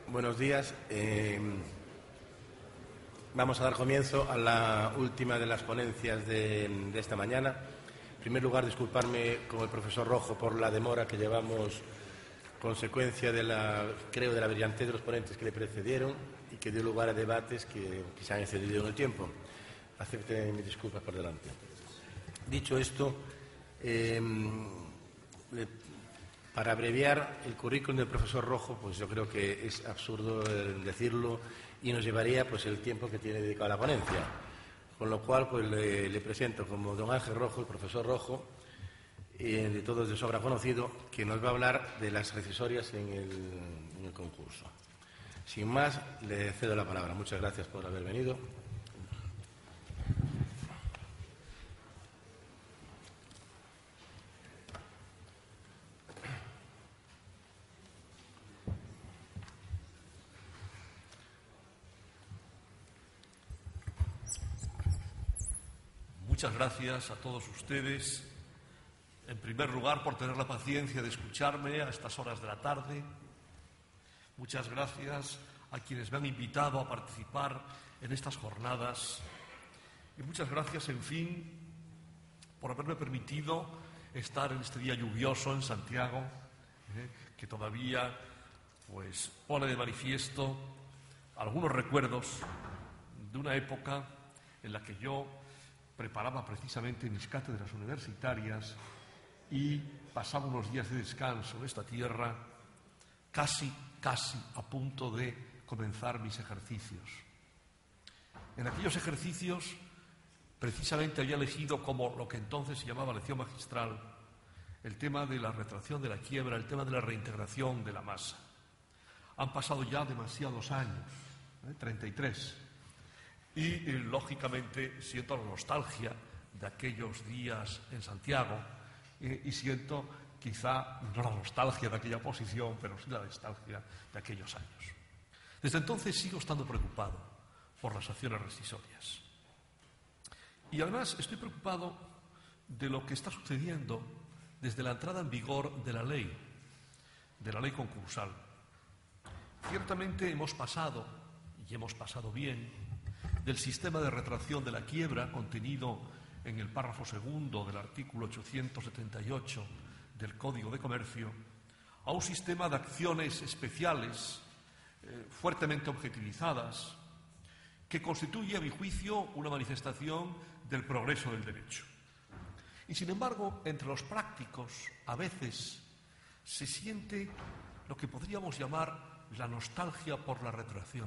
Buenos días. Vamos a dar comienzo a la última de las ponencias de esta mañana. En primer lugar, disculparme con el profesor Rojo por la demora que llevamos, consecuencia de la brillantez de los ponentes que le precedieron y que dio lugar a debates que se han excedido en el tiempo. Acepten mis disculpas por delante. Dicho esto, para abreviar el currículum del profesor Rojo, pues yo creo que es absurdo decirlo y nos llevaría pues el tiempo que tiene dedicado a la ponencia. Con lo cual, pues le presento como don Ángel Rojo, el profesor Rojo, de todos de sobra conocido, que nos va a hablar de las recisorias en el concurso. Sin más, le cedo la palabra. Muchas gracias por haber venido. Muchas gracias a todos ustedes, en primer lugar, por tener la paciencia de escucharme a estas horas de la tarde. Muchas gracias a quienes me han invitado a participar en estas jornadas. Y muchas gracias, en fin, por haberme permitido estar en este día lluvioso en Santiago, que todavía pues pone de manifiesto algunos recuerdos de una época en la que yo preparaba precisamente mis cátedras universitarias y pasaba unos días de descanso en esta tierra, casi a punto de comenzar mis ejercicios. En aquellos ejercicios, precisamente había elegido como lo que entonces se llamaba lección magistral el tema de la retracción de la quiebra, el tema de la reintegración de la masa. Han pasado ya demasiados años, 33. Y, lógicamente, siento la nostalgia de aquellos días en Santiago y siento, quizá, no la nostalgia de aquella posición, pero sí la nostalgia de aquellos años. Desde entonces sigo estando preocupado por las acciones rescisorias. Y, además, estoy preocupado de lo que está sucediendo desde la entrada en vigor de la ley concursal. Ciertamente hemos pasado, y hemos pasado bien, del sistema de retracción de la quiebra contenido en el párrafo segundo del artículo 878 del Código de Comercio a un sistema de acciones especiales fuertemente objetivizadas que constituye, a mi juicio, una manifestación del progreso del derecho. Y, sin embargo, entre los prácticos a veces se siente lo que podríamos llamar la nostalgia por la retracción.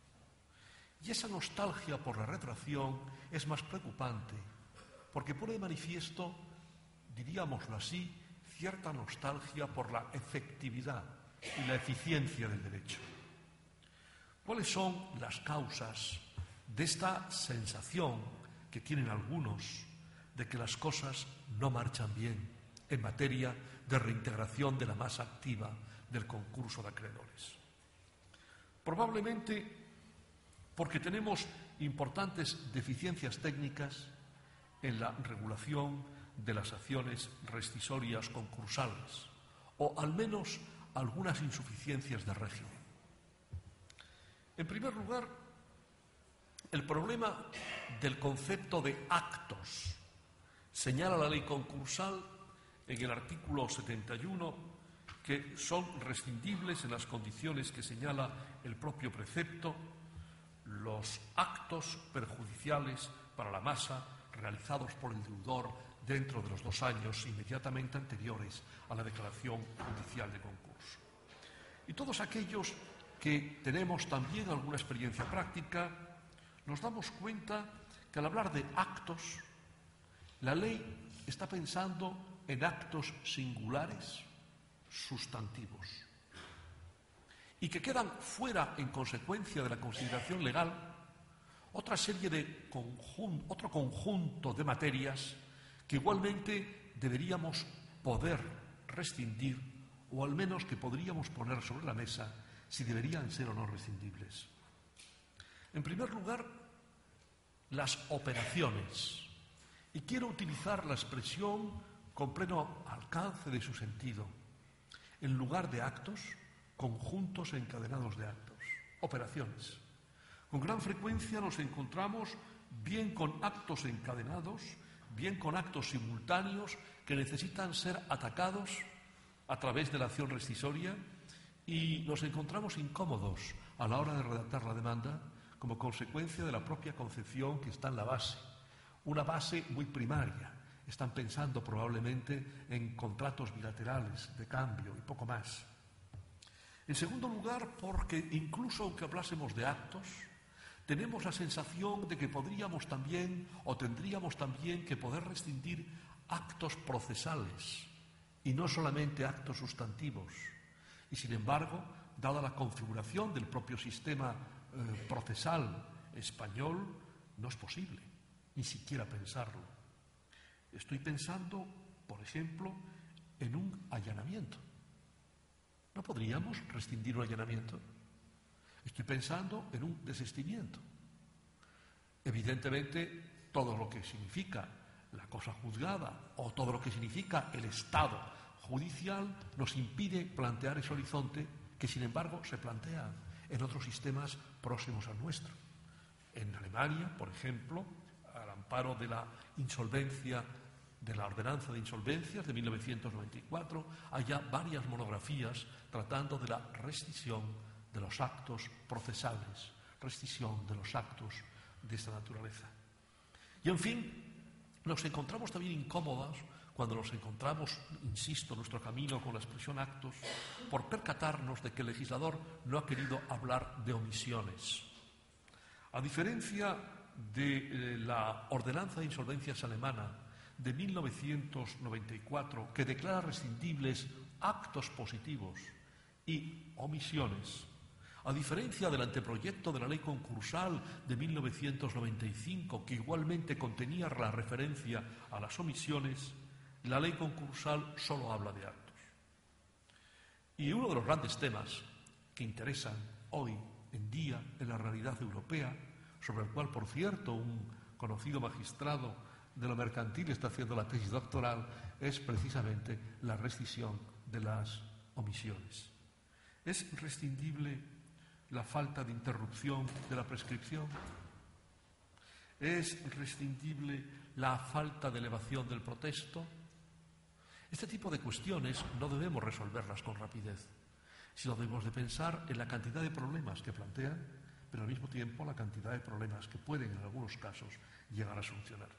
Y esa nostalgia por la retracción es más preocupante, porque pone de manifiesto, diríamoslo así, cierta nostalgia por la efectividad y la eficiencia del derecho. ¿Cuáles son las causas de esta sensación que tienen algunos de que las cosas no marchan bien en materia de reintegración de la masa activa del concurso de acreedores? Probablemente porque tenemos importantes deficiencias técnicas en la regulación de las acciones rescisorias concursales, o al menos algunas insuficiencias de régimen. En primer lugar, el problema del concepto de actos. Señala la ley concursal en el artículo 71 que son rescindibles en las condiciones que señala el propio precepto los actos perjudiciales para la masa realizados por el deudor dentro de los 2 años inmediatamente anteriores a la declaración judicial de concurso. Y todos aquellos que tenemos también alguna experiencia práctica, nos damos cuenta que al hablar de actos, la ley está pensando en actos singulares, sustantivos, y que quedan fuera, en consecuencia de la consideración legal, otro conjunto de materias que igualmente deberíamos poder rescindir, o al menos que podríamos poner sobre la mesa si deberían ser o no rescindibles. En primer lugar, las operaciones. Y quiero utilizar la expresión con pleno alcance de su sentido. En lugar de actos, conjuntos encadenados de actos, operaciones. Con gran frecuencia nos encontramos bien con actos encadenados, bien con actos simultáneos que necesitan ser atacados a través de la acción rescisoria, y nos encontramos incómodos a la hora de redactar la demanda como consecuencia de la propia concepción que está en la base, una base muy primaria. Están pensando probablemente en contratos bilaterales de cambio y poco más. En segundo lugar, porque incluso aunque hablásemos de actos, tenemos la sensación de que podríamos también o tendríamos también que poder rescindir actos procesales y no solamente actos sustantivos. Y sin embargo, dada la configuración del propio sistema procesal español, no es posible ni siquiera pensarlo. Estoy pensando, por ejemplo, en un allanamiento. ¿No podríamos rescindir un allanamiento? Estoy pensando en un desistimiento. Evidentemente, todo lo que significa la cosa juzgada o todo lo que significa el estado judicial nos impide plantear ese horizonte que, sin embargo, se plantea en otros sistemas próximos al nuestro. En Alemania, por ejemplo, al amparo de la insolvencia, de la ordenanza de insolvencias de 1994, hay ya varias monografías tratando de la rescisión de los actos procesales, rescisión de los actos de esta naturaleza. Y, en fin, nos encontramos también incómodos cuando nos encontramos, insisto, en nuestro camino con la expresión actos, por percatarnos de que el legislador no ha querido hablar de omisiones. A diferencia de la ordenanza de insolvencias alemana de 1994, que declara rescindibles actos positivos y omisiones, a diferencia del anteproyecto de la ley concursal de 1995, que igualmente contenía la referencia a las omisiones, la ley concursal solo habla de actos. Y uno de los grandes temas que interesan hoy en día en la realidad europea, sobre el cual, por cierto, un conocido magistrado de lo mercantil está haciendo la tesis doctoral, es precisamente la rescisión de las omisiones. ¿Es rescindible la falta de interrupción de la prescripción? ¿Es rescindible la falta de elevación del protesto? Este tipo de cuestiones no debemos resolverlas con rapidez, sino debemos de pensar en la cantidad de problemas que plantean, pero al mismo tiempo la cantidad de problemas que pueden en algunos casos llegar a solucionar.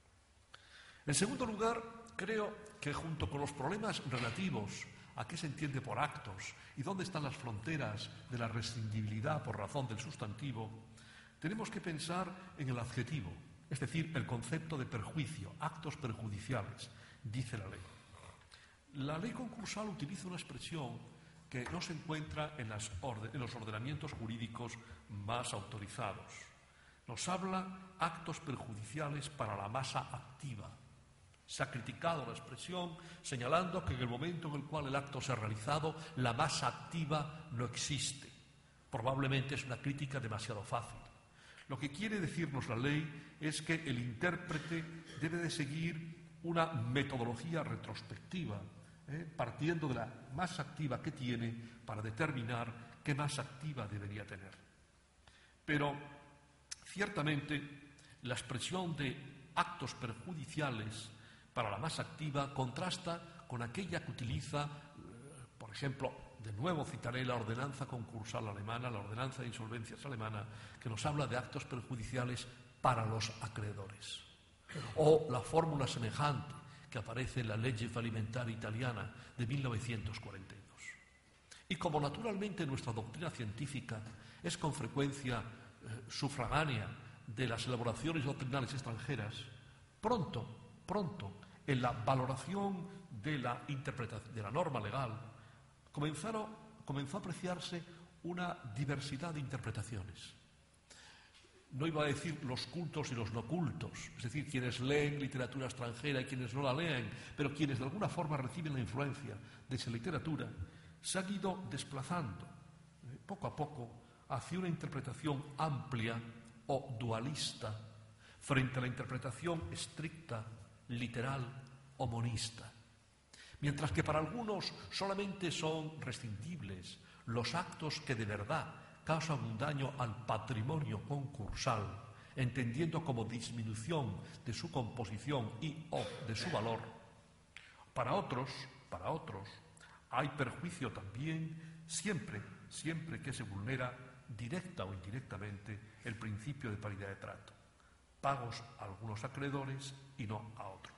En segundo lugar, creo que junto con los problemas relativos a qué se entiende por actos y dónde están las fronteras de la rescindibilidad por razón del sustantivo, tenemos que pensar en el adjetivo, es decir, el concepto de perjuicio, actos perjudiciales, dice la ley. La ley concursal utiliza una expresión que no se encuentra en los ordenamientos jurídicos más autorizados. Nos habla actos perjudiciales para la masa activa. Se ha criticado la expresión señalando que en el momento en el cual el acto se ha realizado, la masa activa no existe. Probablemente es una crítica demasiado fácil. Lo que quiere decirnos la ley es que el intérprete debe de seguir una metodología retrospectiva, partiendo de la masa activa que tiene para determinar qué masa activa debería tener. Pero, ciertamente, la expresión de actos perjudiciales para la masa activa contrasta con aquella que utiliza, por ejemplo, de nuevo citaré la ordenanza concursal alemana, la ordenanza de insolvencias alemana, que nos habla de actos perjudiciales para los acreedores. O la fórmula semejante que aparece en la Legge Fallimentare italiana de 1942. Y como naturalmente nuestra doctrina científica es con frecuencia sufragánea de las elaboraciones doctrinales extranjeras, pronto, en la valoración de la interpretación de la norma legal, comenzó a apreciarse una diversidad de interpretaciones. No iba a decir los cultos y los no cultos, es decir, quienes leen literatura extranjera y quienes no la leen, pero quienes de alguna forma reciben la influencia de esa literatura, se han ido desplazando poco a poco hacia una interpretación amplia o dualista frente a la interpretación estricta, literal o monista. Mientras que para algunos solamente son rescindibles los actos que de verdad causan un daño al patrimonio concursal, entendiendo como disminución de su composición y o de su valor. Para otros, hay perjuicio también siempre que se vulnera directa o indirectamente el principio de paridad de trato. Pagos a algunos acreedores y no a otros.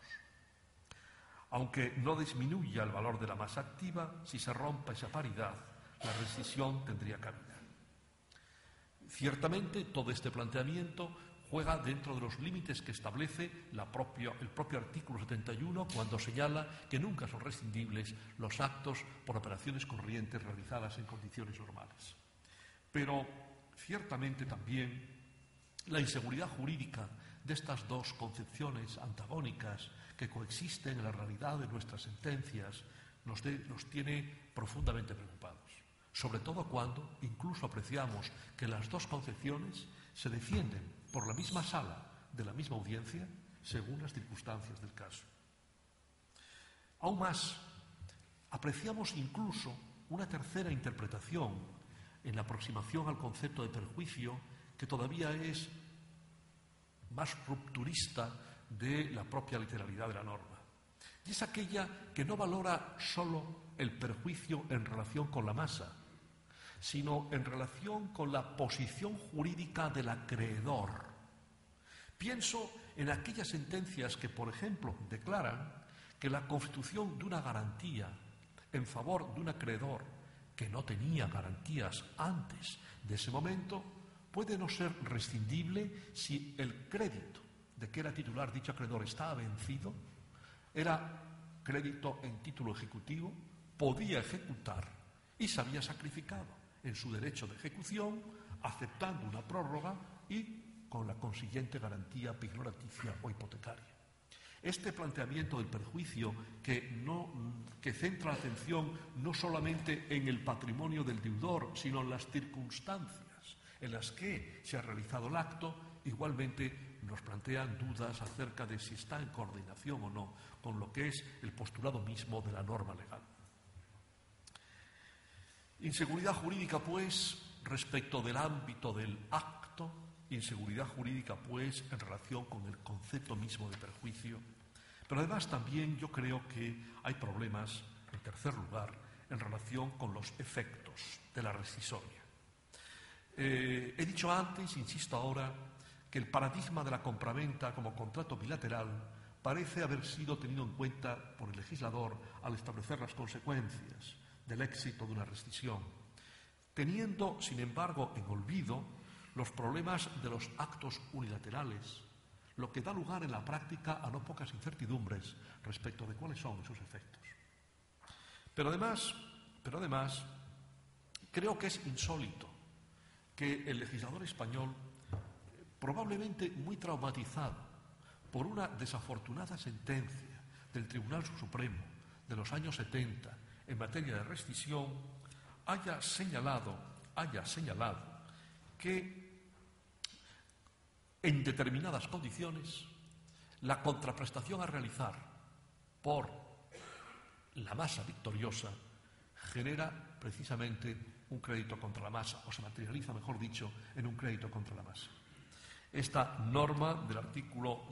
Aunque no disminuya el valor de la masa activa, si se rompe esa paridad, la rescisión tendría cabida. Ciertamente, todo este planteamiento juega dentro de los límites que establece el propio artículo 71 cuando señala que nunca son rescindibles los actos por operaciones corrientes realizadas en condiciones normales. Pero ciertamente también la inseguridad jurídica de estas dos concepciones antagónicas que coexisten en la realidad de nuestras sentencias nos tiene profundamente preocupados. Sobre todo cuando incluso apreciamos que las dos concepciones se defienden por la misma sala de la misma audiencia según las circunstancias del caso. Aún más, apreciamos incluso una tercera interpretación en la aproximación al concepto de perjuicio que todavía es más rupturista de la propia literalidad de la norma. Y es aquella que no valora solo el perjuicio en relación con la masa, sino en relación con la posición jurídica del acreedor. Pienso en aquellas sentencias que, por ejemplo, declaran que la constitución de una garantía en favor de un acreedor que no tenía garantías antes de ese momento puede no ser rescindible si el crédito de que era titular dicho acreedor estaba vencido, era crédito en título ejecutivo, podía ejecutar y se había sacrificado en su derecho de ejecución, aceptando una prórroga y con la consiguiente garantía pignoraticia o hipotecaria. Este planteamiento del perjuicio que centra la atención no solamente en el patrimonio del deudor, sino en las circunstancias en las que se ha realizado el acto, igualmente nos plantean dudas acerca de si está en coordinación o no con lo que es el postulado mismo de la norma legal. Inseguridad jurídica, pues, respecto del ámbito del acto, inseguridad jurídica, pues, en relación con el concepto mismo de perjuicio. Pero además también yo creo que hay problemas, en tercer lugar, en relación con los efectos de la rescisoria. He dicho antes, insisto ahora, que el paradigma de la compraventa como contrato bilateral parece haber sido tenido en cuenta por el legislador al establecer las consecuencias del éxito de una rescisión, teniendo, sin embargo, en olvido los problemas de los actos unilaterales, lo que da lugar en la práctica a no pocas incertidumbres respecto de cuáles son sus efectos. Pero además, creo que es insólito que el legislador español, probablemente muy traumatizado por una desafortunada sentencia del Tribunal Supremo de los años 70 en materia de rescisión, haya señalado que en determinadas condiciones la contraprestación a realizar por la masa victoriosa genera precisamente un crédito contra la masa, o se materializa, mejor dicho, en un crédito contra la masa. Esta norma del artículo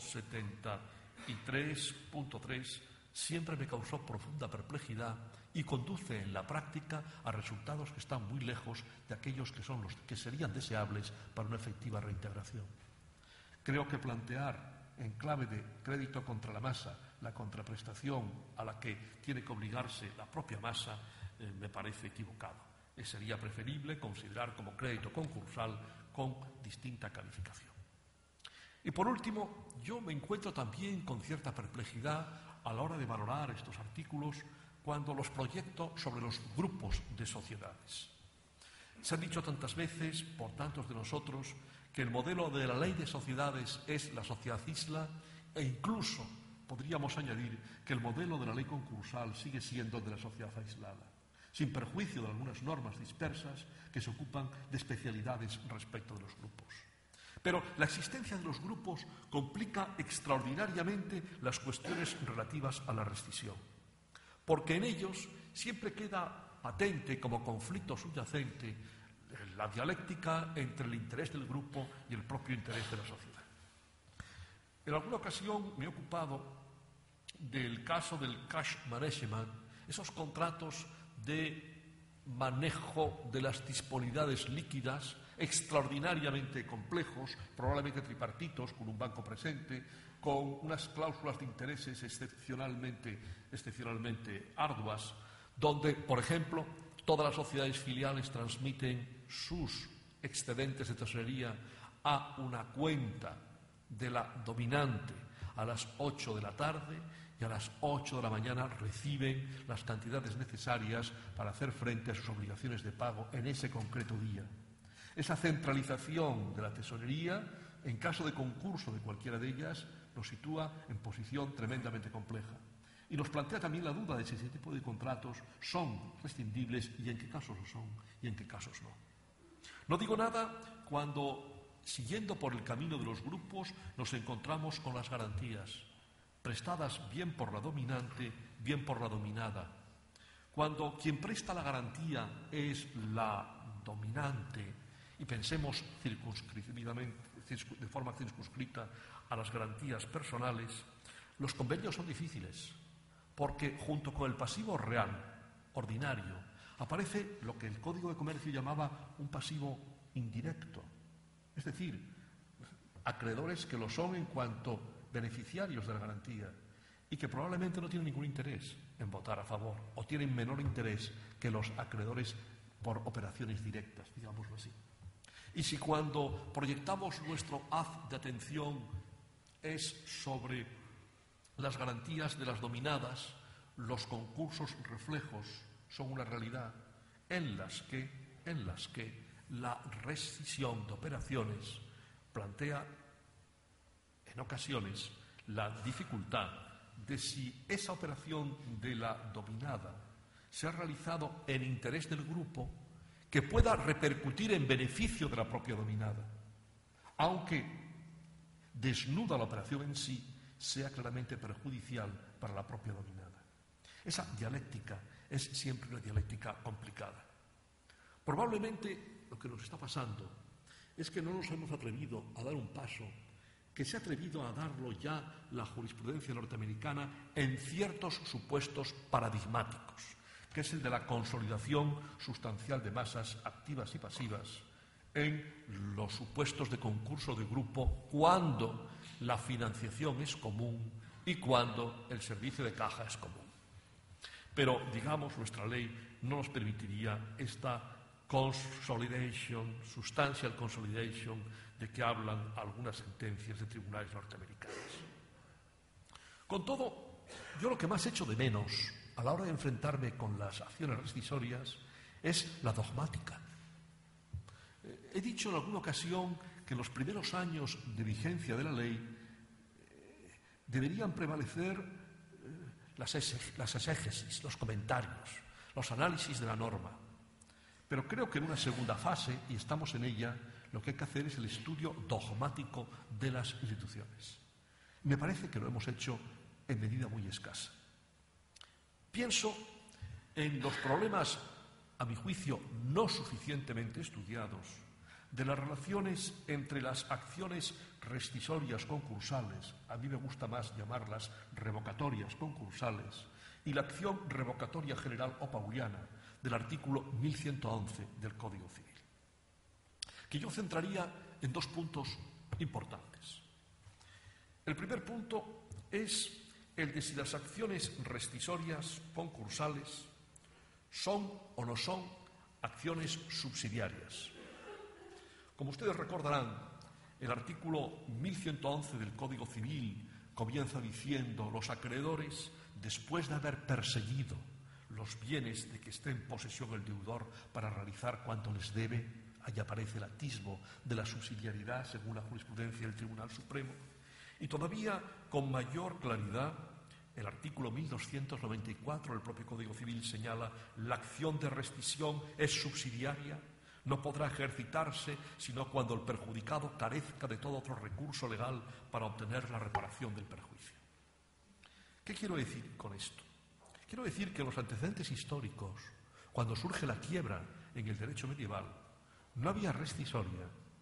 73.3 siempre me causó profunda perplejidad y conduce en la práctica a resultados que están muy lejos de aquellos que son los que serían deseables para una efectiva reintegración. Creo que plantear en clave de crédito contra la masa la contraprestación a la que tiene que obligarse la propia masa me parece equivocado. Sería preferible considerar como crédito concursal con distinta calificación. Y por último, yo me encuentro también con cierta perplejidad a la hora de valorar estos artículos cuando los proyecto sobre los grupos de sociedades. Se ha dicho tantas veces por tantos de nosotros que el modelo de la ley de sociedades es la sociedad isla e incluso podríamos añadir que el modelo de la ley concursal sigue siendo el de la sociedad aislada, sin perjuicio de algunas normas dispersas que se ocupan de especialidades respecto de los grupos. Pero la existencia de los grupos complica extraordinariamente las cuestiones relativas a la rescisión, porque en ellos siempre queda patente como conflicto subyacente la dialéctica entre el interés del grupo y el propio interés de la sociedad. En alguna ocasión me he ocupado del caso del cash management, esos contratos de manejo de las disponibilidades líquidas extraordinariamente complejos, probablemente tripartitos, con un banco presente, con unas cláusulas de intereses excepcionalmente arduas, donde, por ejemplo, todas las sociedades filiales transmiten sus excedentes de tesorería a una cuenta de la dominante a las 8 de la tarde y a las 8 de la mañana reciben las cantidades necesarias para hacer frente a sus obligaciones de pago en ese concreto día. Esa centralización de la tesorería, en caso de concurso de cualquiera de ellas, nos sitúa en posición tremendamente compleja. Y nos plantea también la duda de si ese tipo de contratos son rescindibles y en qué casos lo son y en qué casos no. No digo nada cuando, siguiendo por el camino de los grupos, nos encontramos con las garantías, prestadas bien por la dominante, bien por la dominada. Cuando quien presta la garantía es la dominante, y pensemos de forma circunscrita a las garantías personales, los convenios son difíciles, porque junto con el pasivo real, ordinario, aparece lo que el Código de Comercio llamaba un pasivo indirecto, es decir, acreedores que lo son en cuanto beneficiarios de la garantía y que probablemente no tienen ningún interés en votar a favor o tienen menor interés que los acreedores por operaciones directas, digámoslo así. Y si cuando proyectamos nuestro haz de atención es sobre las garantías de las dominadas, los concursos reflejos son una realidad en las que la rescisión de operaciones plantea en ocasiones la dificultad de si esa operación de la dominada se ha realizado en interés del grupo, que pueda repercutir en beneficio de la propia dominada, aunque desnuda la operación en sí sea claramente perjudicial para la propia dominada. Esa dialéctica es siempre una dialéctica complicada. Probablemente lo que nos está pasando es que no nos hemos atrevido a dar un paso que se ha atrevido a darlo ya la jurisprudencia norteamericana en ciertos supuestos paradigmáticos, que es el de la consolidación sustancial de masas activas y pasivas en los supuestos de concurso de grupo cuando la financiación es común y cuando el servicio de caja es común. Pero, digamos, nuestra ley no nos permitiría esta substantial consolidation, de que hablan algunas sentencias de tribunales norteamericanos. Con todo, yo lo que más echo de menos a la hora de enfrentarme con las acciones rescisorias es la dogmática. He dicho en alguna ocasión que en los primeros años de vigencia de la ley deberían prevalecer las exégesis, los comentarios, los análisis de la norma. Pero creo que en una segunda fase, y estamos en ella, lo que hay que hacer es el estudio dogmático de las instituciones. Me parece que lo hemos hecho en medida muy escasa. Pienso en los problemas, a mi juicio, no suficientemente estudiados, de las relaciones entre las acciones rescisorias concursales, a mí me gusta más llamarlas revocatorias concursales, y la acción revocatoria general o pauliana del artículo 1111 del Código Civil, que yo centraría en dos puntos importantes. El primer punto es el de si las acciones rescisorias concursales son o no son acciones subsidiarias. Como ustedes recordarán, el artículo 1111 del Código Civil comienza diciendo: los acreedores, después de haber perseguido los bienes de que esté en posesión el deudor para realizar cuanto les debe, ahí aparece el atisbo de la subsidiariedad según la jurisprudencia del Tribunal Supremo, y todavía con mayor claridad el artículo 1294 del propio Código Civil señala: la acción de rescisión es subsidiaria, no podrá ejercitarse sino cuando el perjudicado carezca de todo otro recurso legal para obtener la reparación del perjuicio. ¿Qué quiero decir con esto? Quiero decir que en los antecedentes históricos, cuando surge la quiebra en el derecho medieval, no había rescisoria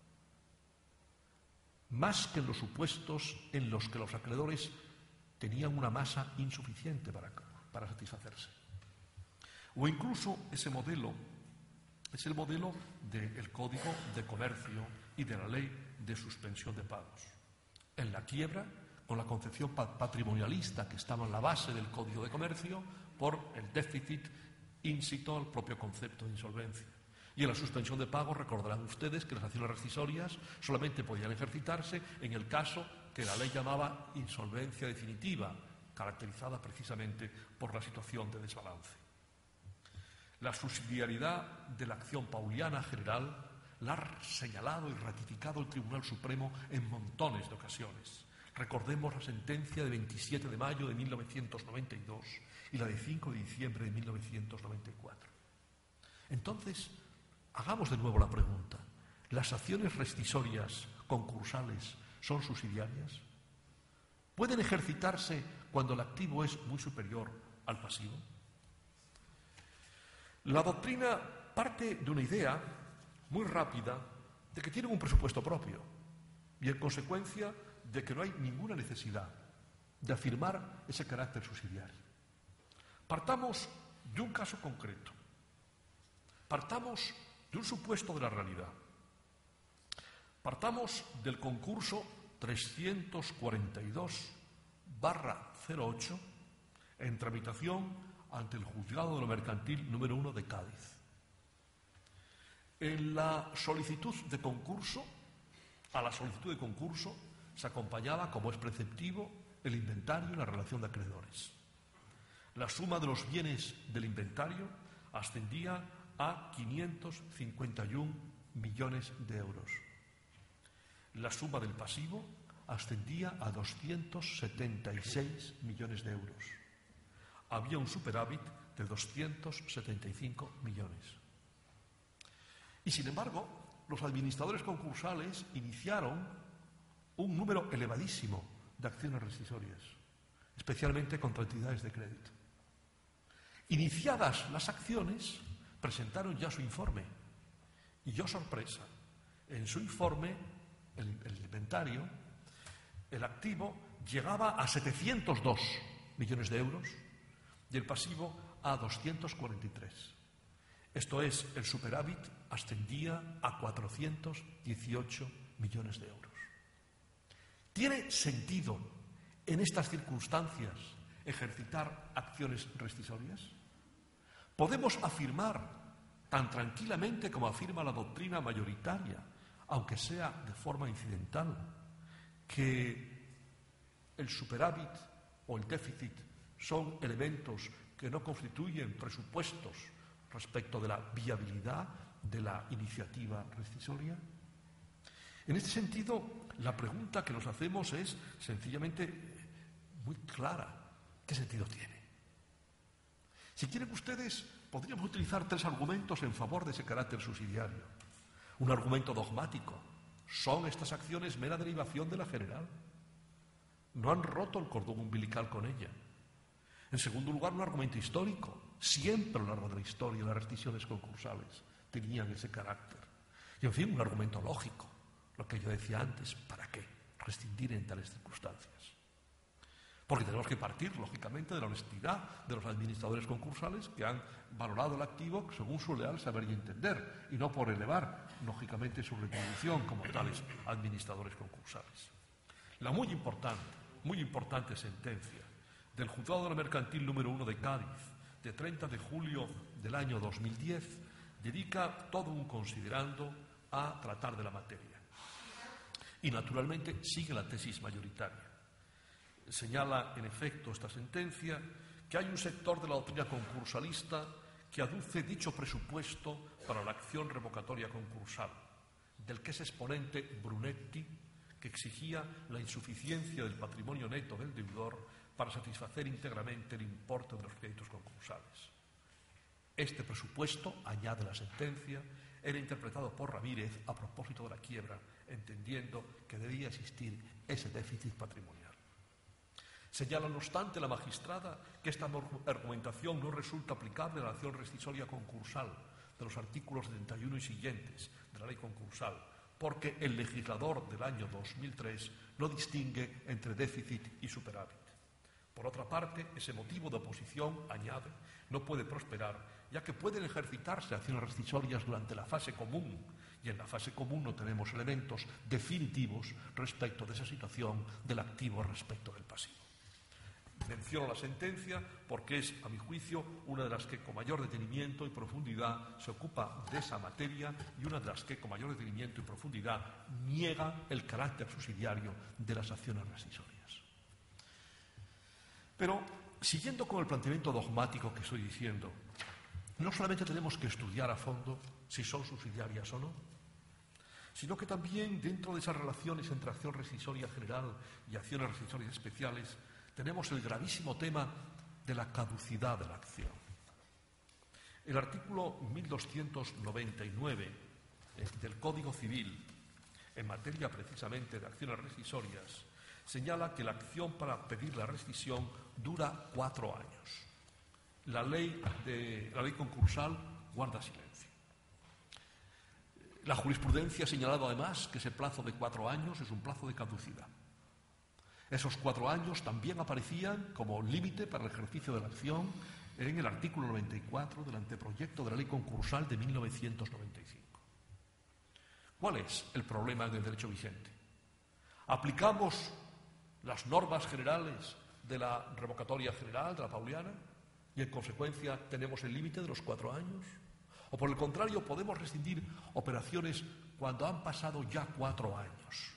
más que en los supuestos en los que los acreedores tenían una masa insuficiente para satisfacerse. O incluso ese modelo es el modelo del Código de Comercio y de la Ley de Suspensión de Pagos. En la quiebra, con la concepción patrimonialista que estaba en la base del Código de Comercio, por el déficit íncito al propio concepto de insolvencia. Y en la suspensión de pagos recordarán ustedes que las acciones rescisorias solamente podían ejercitarse en el caso que la ley llamaba insolvencia definitiva, caracterizada precisamente por la situación de desbalance. La subsidiariedad de la acción pauliana general la ha señalado y ratificado el Tribunal Supremo en montones de ocasiones. Recordemos la sentencia de 27 de mayo de 1992 y la de 5 de diciembre de 1994. Entonces, hagamos de nuevo la pregunta. ¿Las acciones rescisorias concursales son subsidiarias? ¿Pueden ejercitarse cuando el activo es muy superior al pasivo? La doctrina parte de una idea muy rápida de que tienen un presupuesto propio y, en consecuencia, de que no hay ninguna necesidad de afirmar ese carácter subsidiario. Partamos de un caso concreto. Partamos de un supuesto de la realidad. Partamos del concurso 342/08 en tramitación ante el Juzgado de lo Mercantil número 1 de Cádiz. En la solicitud de concurso, a la solicitud de concurso se acompañaba, como es preceptivo, el inventario y la relación de acreedores. La suma de los bienes del inventario ascendía a 551 millones de euros. La suma del pasivo ascendía a 276 millones de euros. Había un superávit de 275 millones. Y, sin embargo, los administradores concursales iniciaron un número elevadísimo de acciones rescisorias, especialmente contra entidades de crédito. Iniciadas las acciones, presentaron ya su informe. Y, oh sorpresa, en su informe, el inventario, el activo llegaba a 702 millones de euros y el pasivo a 243. Esto es, el superávit ascendía a 418 millones de euros. ¿Tiene sentido en estas circunstancias ejercitar acciones rescisorias? ¿Podemos afirmar tan tranquilamente como afirma la doctrina mayoritaria, aunque sea de forma incidental, que el superávit o el déficit son elementos que no constituyen presupuestos respecto de la viabilidad de la iniciativa rescisoria? En este sentido, la pregunta que nos hacemos es sencillamente muy clara. ¿Qué sentido tiene? Si quieren ustedes, podríamos utilizar 3 argumentos en favor de ese carácter subsidiario. Un argumento dogmático. ¿Son estas acciones mera derivación de la general? No han roto el cordón umbilical con ella. En segundo lugar, un argumento histórico. Siempre a lo largo de la historia las rescisiones concursales tenían ese carácter. Y, en fin, un argumento lógico. Lo que yo decía antes, ¿para qué rescindir en tales circunstancias? Porque tenemos que partir, lógicamente, de la honestidad de los administradores concursales que han valorado el activo según su leal saber y entender, y no por elevar, lógicamente, su retribución como tales administradores concursales. La muy importante sentencia del Juzgado de lo Mercantil número 1 de Cádiz, de 30 de julio del año 2010, dedica todo un considerando a tratar de la materia. Y, naturalmente, sigue la tesis mayoritaria. Señala, en efecto, esta sentencia que hay un sector de la doctrina concursalista que aduce dicho presupuesto para la acción revocatoria concursal, del que es exponente Brunetti, que exigía la insuficiencia del patrimonio neto del deudor para satisfacer íntegramente el importe de los créditos concursales. Este presupuesto, añade la sentencia, era interpretado por Ramírez a propósito de la quiebra, entendiendo que debía existir ese déficit patrimonial. Señala, no obstante, la magistrada que esta argumentación no resulta aplicable a la acción rescisoria concursal de los artículos 71 y siguientes de la ley concursal, porque el legislador del año 2003 no distingue entre déficit y superávit. Por otra parte, ese motivo de oposición, añade, no puede prosperar, ya que pueden ejercitarse acciones rescisorias durante la fase común, y en la fase común no tenemos elementos definitivos respecto de esa situación del activo respecto del pasivo. Menciono la sentencia porque es, a mi juicio, una de las que con mayor detenimiento y profundidad se ocupa de esa materia y una de las que con mayor detenimiento y profundidad niega el carácter subsidiario de las acciones rescisorias. Pero, siguiendo con el planteamiento dogmático que estoy diciendo, no solamente tenemos que estudiar a fondo si son subsidiarias o no, sino que también dentro de esas relaciones entre acción rescisoria general y acciones rescisorias especiales tenemos el gravísimo tema de la caducidad de la acción. El artículo 1299 del Código Civil, en materia precisamente de acciones rescisorias, señala que la acción para pedir la rescisión dura 4 años. La ley concursal guarda silencio. La jurisprudencia ha señalado además que ese plazo de 4 años es un plazo de caducidad. Esos 4 años también aparecían como límite para el ejercicio de la acción en el artículo 94 del anteproyecto de la ley concursal de 1995. ¿Cuál es el problema del derecho vigente? ¿Aplicamos las normas generales de la revocatoria general, de la pauliana, y en consecuencia tenemos el límite de los 4 años? ¿O por el contrario podemos rescindir operaciones cuando han pasado ya 4 años?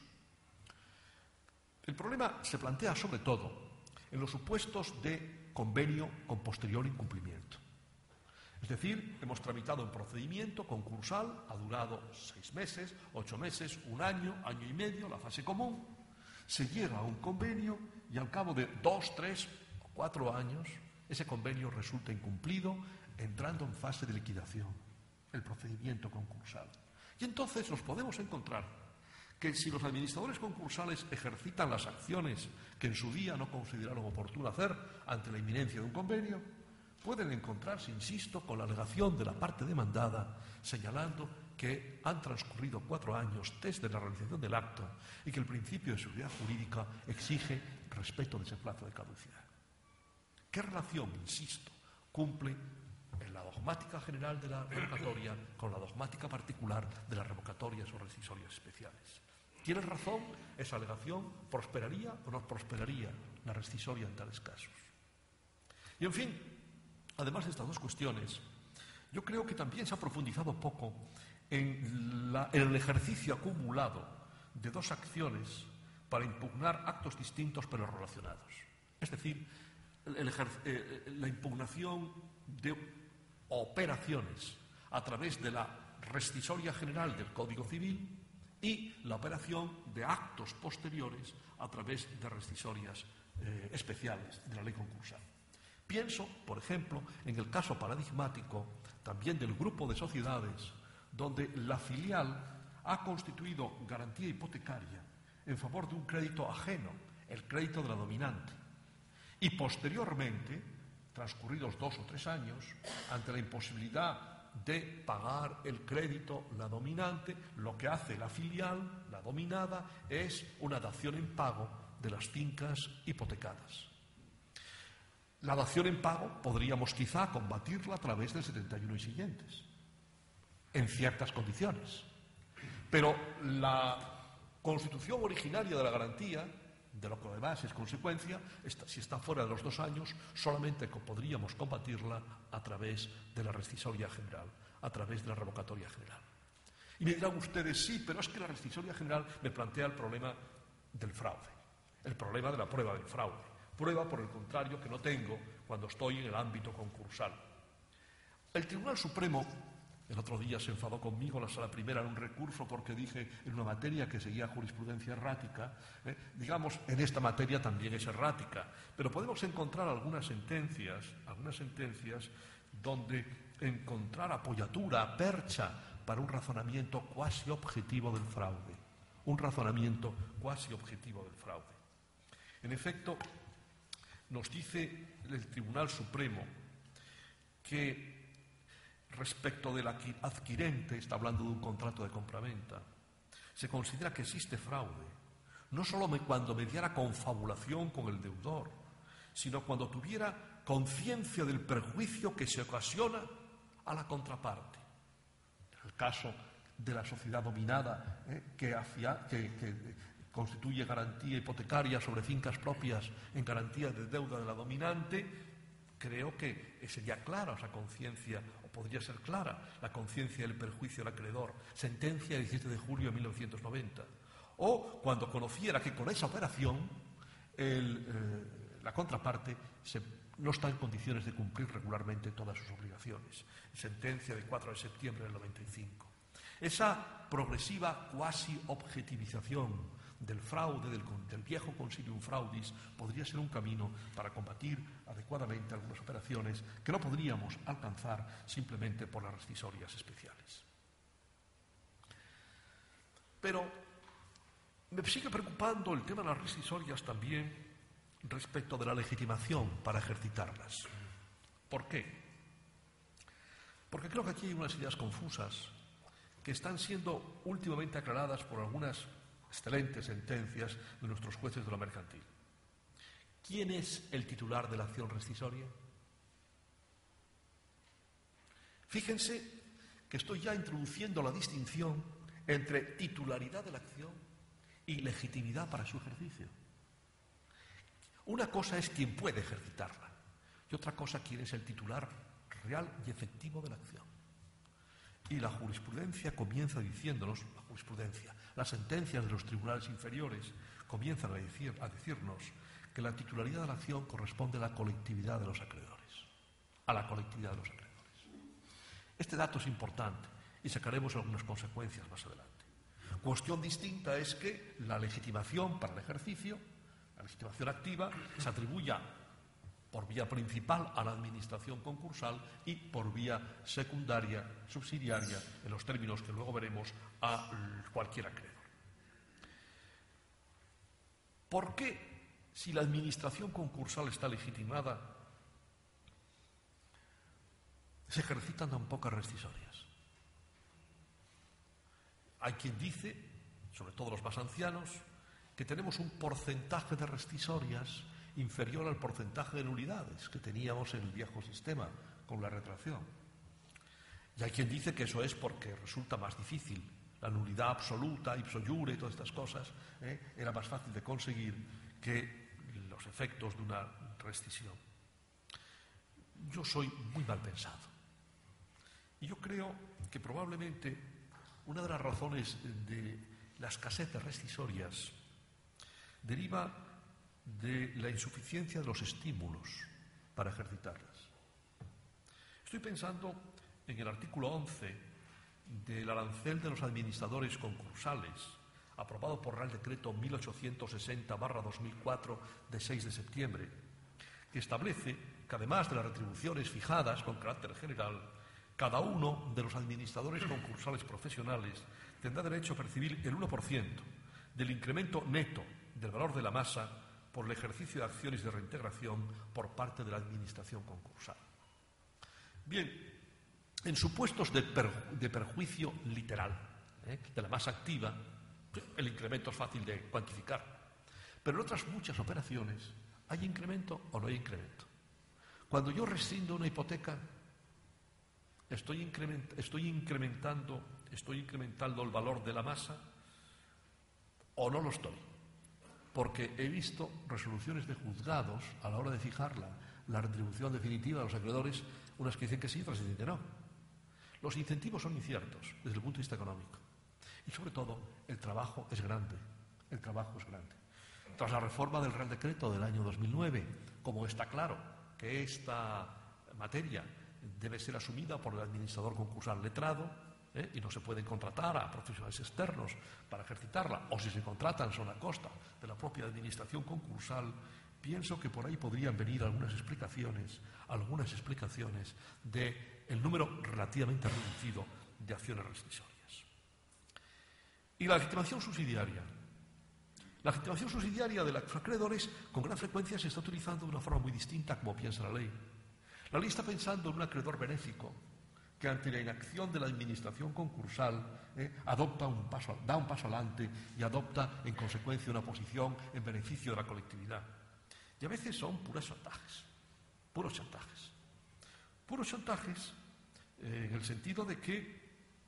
El problema se plantea sobre todo en los supuestos de convenio con posterior incumplimiento. Es decir, hemos tramitado un procedimiento concursal, ha durado 6 meses, 8 meses, 1 año, año y medio, la fase común, se llega a un convenio y al cabo de 2, 3 o 4 años ese convenio resulta incumplido, entrando en fase de liquidación, el procedimiento concursal. Y entonces nos podemos encontrar que si los administradores concursales ejercitan las acciones que en su día no consideraron oportuno hacer ante la inminencia de un convenio, pueden encontrarse, insisto, con la alegación de la parte demandada, señalando que han transcurrido 4 años desde la realización del acto y que el principio de seguridad jurídica exige respeto de ese plazo de caducidad. ¿Qué relación, insisto, cumple en la dogmática general de la revocatoria con la dogmática particular de las revocatorias o rescisorias especiales? ¿Tiene razón esa alegación? ¿Prosperaría o no prosperaría la rescisoria en tales casos? Y en fin, además de estas dos cuestiones, yo creo que también se ha profundizado poco en el ejercicio acumulado de 2 acciones para impugnar actos distintos pero relacionados. Es decir, la impugnación de operaciones a través de la rescisoria general del Código Civil y la operación de actos posteriores a través de rescisorias especiales de la ley concursal. Pienso, por ejemplo, en el caso paradigmático también del grupo de sociedades donde la filial ha constituido garantía hipotecaria en favor de un crédito ajeno, el crédito de la dominante, y posteriormente, transcurridos 2 o 3 años, ante la imposibilidad de pagar el crédito la dominante, lo que hace la filial, la dominada, es una dación en pago de las fincas hipotecadas. La dación en pago podríamos quizá combatirla a través del 71 y siguientes, en ciertas condiciones. Pero la constitución originaria de la garantía, de lo que además es consecuencia, si está fuera de los 2 años, solamente podríamos combatirla a través de la rescisoria general, a través de la revocatoria general. Y me dirán ustedes, sí, pero es que la rescisoria general me plantea el problema del fraude, el problema de la prueba del fraude. Prueba, por el contrario, que no tengo cuando estoy en el ámbito concursal. El Tribunal Supremo, el otro día se enfadó conmigo, la Sala Primera, en un recurso porque dije en una materia que seguía jurisprudencia errática. Digamos, en esta materia también es errática, pero podemos encontrar algunas sentencias donde encontrar apoyatura, percha, para un razonamiento cuasi objetivo del fraude. Un razonamiento cuasi objetivo del fraude. En efecto, nos dice el Tribunal Supremo que respecto del adquirente, está hablando de un contrato de compraventa, se considera que existe fraude, no solo cuando mediara confabulación con el deudor, sino cuando tuviera conciencia del perjuicio que se ocasiona a la contraparte. En el caso de la sociedad dominada, que constituye garantía hipotecaria sobre fincas propias en garantía de deuda de la dominante, creo que sería clara esa conciencia, o podría ser clara la conciencia del perjuicio al acreedor. Sentencia del 17 de julio de 1990. O cuando conociera que con esa operación la contraparte no está en condiciones de cumplir regularmente todas sus obligaciones. Sentencia del 4 de septiembre del 95. Esa progresiva cuasi objetivización del fraude, del viejo consilium fraudis, podría ser un camino para combatir adecuadamente algunas operaciones que no podríamos alcanzar simplemente por las rescisorias especiales. Pero me sigue preocupando el tema de las rescisorias también respecto de la legitimación para ejercitarlas. ¿Por qué? Porque creo que aquí hay unas ideas confusas que están siendo últimamente aclaradas por algunas excelentes sentencias de nuestros jueces de lo mercantil. ¿Quién es el titular de la acción rescisoria? Fíjense que estoy ya introduciendo la distinción entre titularidad de la acción y legitimidad para su ejercicio. Una cosa es quien puede ejercitarla y otra cosa quién es el titular real y efectivo de la acción. Y la jurisprudencia comienza diciéndonos, las sentencias de los tribunales inferiores comienzan a decirnos que la titularidad de la acción corresponde a la colectividad de los acreedores. Este dato es importante y sacaremos algunas consecuencias más adelante. Cuestión distinta es que la legitimación para el ejercicio, la legitimación activa, se atribuya por vía principal a la administración concursal y por vía secundaria, subsidiaria, en los términos que luego veremos, a cualquier acreedor. ¿Por qué, si la administración concursal está legitimada, se ejercitan tan pocas rescisorias? Hay quien dice, sobre todo los más ancianos, que tenemos un porcentaje de rescisorias inferior al porcentaje de nulidades que teníamos en el viejo sistema con la retracción. Y hay quien dice que eso es porque resulta más difícil. La nulidad absoluta, ipso iure y todas estas cosas, era más fácil de conseguir que los efectos de una rescisión. Yo soy muy mal pensado. Y yo creo que probablemente una de las razones de la escasez de rescisorias deriva de la insuficiencia de los estímulos para ejercitarlas. Estoy pensando en el artículo 11 del arancel de los administradores concursales, aprobado por Real Decreto 1860/2004 de 6 de septiembre, que establece que además de las retribuciones fijadas con carácter general, cada uno de los administradores concursales profesionales tendrá derecho a percibir el 1% del incremento neto del valor de la masa por el ejercicio de acciones de reintegración por parte de la administración concursal. Bien, en supuestos de perjuicio literal, de la masa activa, el incremento es fácil de cuantificar. Pero en otras muchas operaciones, ¿hay incremento o no hay incremento? Cuando yo rescindo una hipoteca, ¿estoy incrementando el valor de la masa o no lo estoy? Porque he visto resoluciones de juzgados a la hora de fijar la retribución definitiva de los acreedores, unas que dicen que sí, otras que dicen que no. Los incentivos son inciertos desde el punto de vista económico. Y sobre todo, el trabajo es grande. Tras la reforma del Real Decreto del año 2009, como está claro que esta materia debe ser asumida por el administrador concursal letrado, y no se pueden contratar a profesionales externos para ejercitarla, o si se contratan son a costa de la propia administración concursal, pienso que por ahí podrían venir algunas explicaciones del número relativamente reducido de acciones rescisorias. Y la legitimación subsidiaria. La legitimación subsidiaria de los acreedores con gran frecuencia se está utilizando de una forma muy distinta como piensa la ley. La ley está pensando en un acreedor benéfico que ante la inacción de la administración concursal da un paso adelante y adopta en consecuencia una posición en beneficio de la colectividad. Y a veces son puros chantajes en el sentido de que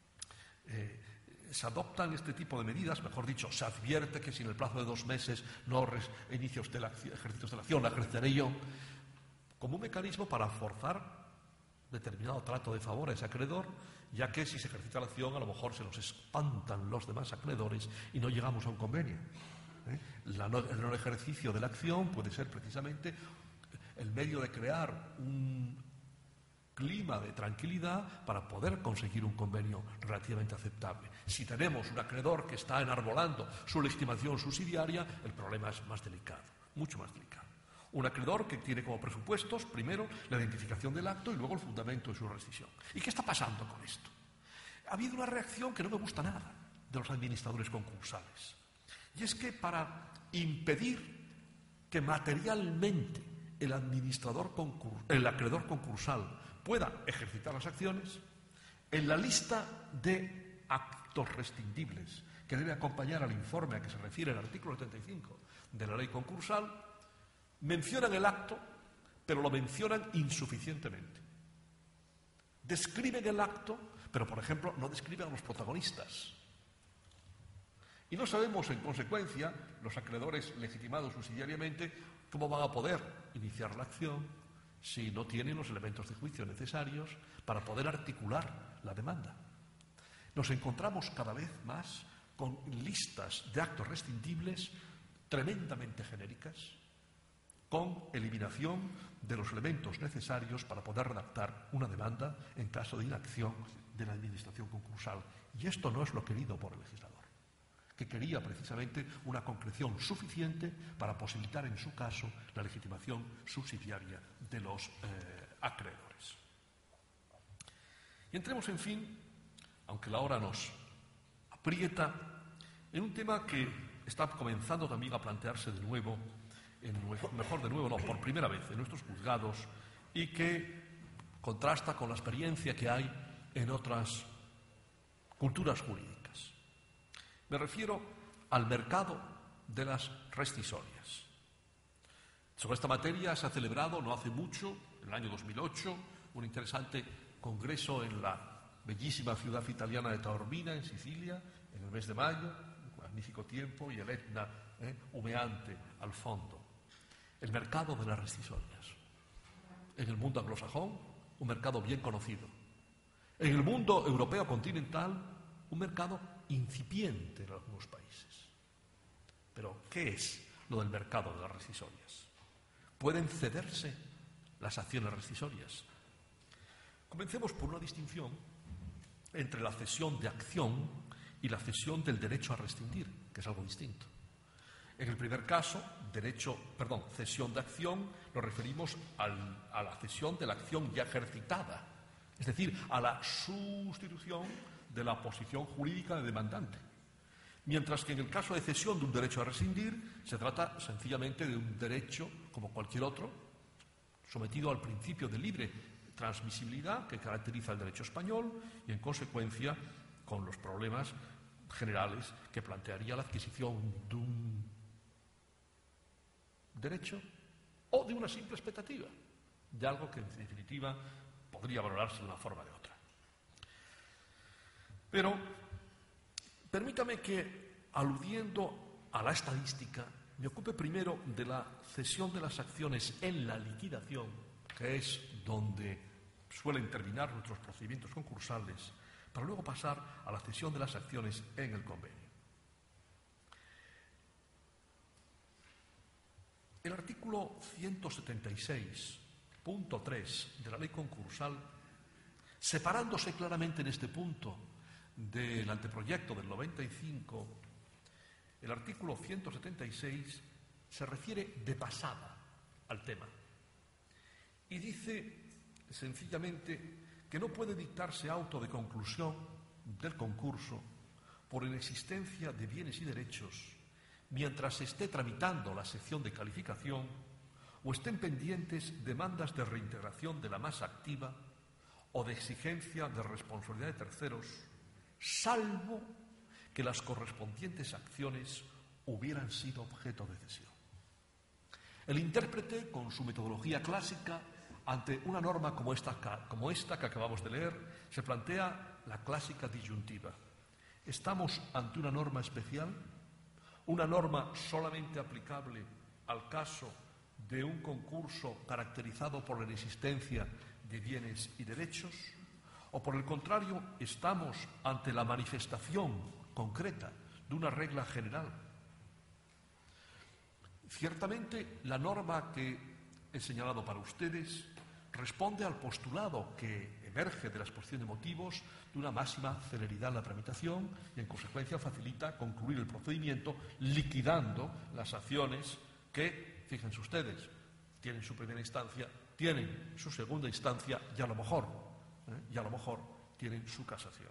se adoptan este tipo de medidas, mejor dicho, se advierte que si en el plazo de 2 meses no inicia usted ejercicio de la acción, la ejerceré yo, como un mecanismo para forzar determinado trato de favor a ese acreedor, ya que si se ejercita la acción a lo mejor se nos espantan los demás acreedores y no llegamos a un convenio. El no ejercicio de la acción puede ser precisamente el medio de crear un clima de tranquilidad para poder conseguir un convenio relativamente aceptable. Si tenemos un acreedor que está enarbolando su legitimación subsidiaria, el problema es más delicado, mucho más delicado. Un acreedor que tiene como presupuestos, primero, la identificación del acto y luego el fundamento de su rescisión. ¿Y qué está pasando con esto? Ha habido una reacción que no me gusta nada de los administradores concursales. Y es que para impedir que materialmente el acreedor concursal pueda ejercitar las acciones, en la lista de actos rescindibles que debe acompañar al informe a que se refiere el artículo 75 de la ley concursal, mencionan el acto, pero lo mencionan insuficientemente. Describen el acto, pero, por ejemplo, no describen a los protagonistas. Y no sabemos, en consecuencia, los acreedores legitimados subsidiariamente, cómo van a poder iniciar la acción si no tienen los elementos de juicio necesarios para poder articular la demanda. Nos encontramos cada vez más con listas de actos rescindibles tremendamente genéricas, con eliminación de los elementos necesarios para poder redactar una demanda en caso de inacción de la administración concursal. Y esto no es lo querido por el legislador, que quería precisamente una concreción suficiente para posibilitar en su caso la legitimación subsidiaria de los acreedores. Y entremos, en fin, aunque la hora nos aprieta, en un tema que está comenzando también a plantearse de nuevo, por primera vez en nuestros juzgados, y que contrasta con la experiencia que hay en otras culturas jurídicas. Me refiero al mercado de las rescisorias. Sobre esta materia se ha celebrado no hace mucho, en el año 2008, un interesante congreso en la bellísima ciudad italiana de Taormina, en Sicilia, en el mes de mayo, un magnífico tiempo y el Etna humeante al fondo. El mercado de las rescisorias. En el mundo anglosajón, un mercado bien conocido. En el mundo europeo continental, un mercado incipiente en algunos países. Pero, ¿qué es lo del mercado de las rescisorias? ¿Pueden cederse las acciones rescisorias? Comencemos por una distinción entre la cesión de acción y la cesión del derecho a rescindir, que es algo distinto. En el primer caso, cesión de acción, nos referimos a la cesión de la acción ya ejercitada, es decir, a la sustitución de la posición jurídica de demandante. Mientras que en el caso de cesión de un derecho a rescindir, se trata sencillamente de un derecho, como cualquier otro, sometido al principio de libre transmisibilidad que caracteriza el derecho español y, en consecuencia, con los problemas generales que plantearía la adquisición de un derecho o de una simple expectativa, de algo que, en definitiva, podría valorarse de una forma o de otra. Pero permítame que, aludiendo a la estadística, me ocupe primero de la cesión de las acciones en la liquidación, que es donde suelen terminar nuestros procedimientos concursales, para luego pasar a la cesión de las acciones en el convenio. El artículo 176.3 de la ley concursal, separándose claramente en este punto del anteproyecto del 95, el artículo 176 se refiere de pasada al tema y dice sencillamente que no puede dictarse auto de conclusión del concurso por inexistencia de bienes y derechos mientras se esté tramitando la sección de calificación o estén pendientes demandas de reintegración de la masa activa o de exigencia de responsabilidad de terceros, salvo que las correspondientes acciones hubieran sido objeto de cesión. El intérprete, con su metodología clásica, ante una norma como esta que acabamos de leer, se plantea la clásica disyuntiva. ¿Estamos ante una norma especial? ¿Una norma solamente aplicable al caso de un concurso caracterizado por la inexistencia de bienes y derechos? ¿O por el contrario, estamos ante la manifestación concreta de una regla general? Ciertamente, la norma que he señalado para ustedes responde al postulado que emerge de la exposición de motivos de una máxima celeridad en la tramitación y, en consecuencia, facilita concluir el procedimiento liquidando las acciones que, fíjense ustedes, tienen su primera instancia, tienen su segunda instancia y a lo mejor tienen su casación.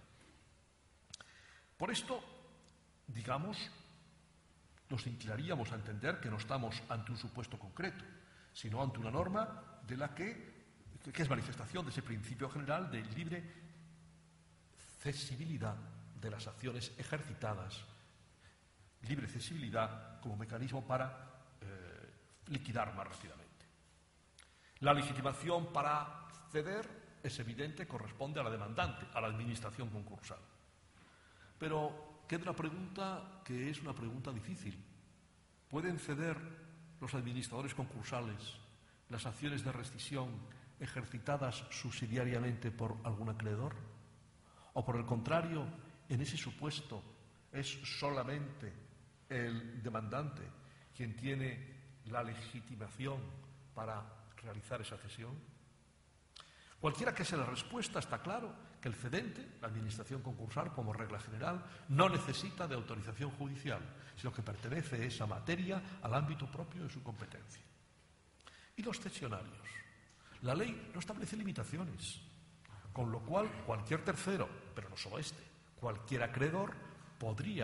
Por esto, digamos, nos inclinaríamos a entender que no estamos ante un supuesto concreto, sino ante una norma de la que es manifestación de ese principio general de libre cesibilidad de las acciones ejercitadas, libre cesibilidad como mecanismo para liquidar más rápidamente. La legitimación para ceder es evidente, corresponde a la demandante, a la administración concursal. Pero queda una pregunta que es una pregunta difícil. ¿Pueden ceder los administradores concursales las acciones de rescisión ejercitadas subsidiariamente por algún acreedor? ¿O por el contrario, en ese supuesto es solamente el demandante quien tiene la legitimación para realizar esa cesión? Cualquiera que sea la respuesta, está claro que el cedente, la administración concursal, como regla general, no necesita de autorización judicial, sino que pertenece esa materia al ámbito propio de su competencia. ¿Y los cesionarios? La ley no establece limitaciones, con lo cual cualquier tercero, pero no solo este, cualquier acreedor podría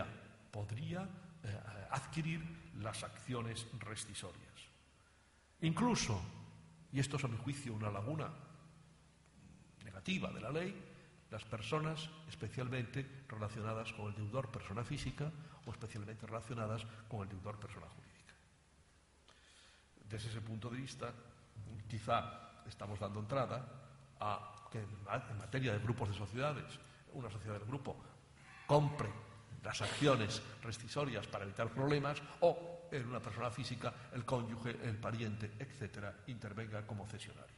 adquirir las acciones rescisorias. Incluso, y esto es a mi juicio una laguna negativa de la ley, las personas especialmente relacionadas con el deudor persona física o especialmente relacionadas con el deudor persona jurídica. Desde ese punto de vista, quizá estamos dando entrada a que en materia de grupos de sociedades, una sociedad del grupo compre las acciones rescisorias para evitar problemas o en una persona física el cónyuge, el pariente, etcétera, intervenga como cesionario.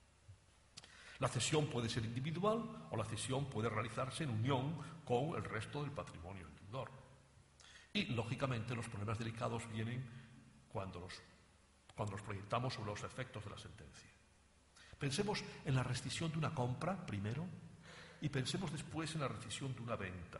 La cesión puede ser individual o la cesión puede realizarse en unión con el resto del patrimonio del deudor. Y, lógicamente, los problemas delicados vienen cuando los proyectamos sobre los efectos de la sentencia. Pensemos en la rescisión de una compra, primero, y pensemos después en la rescisión de una venta.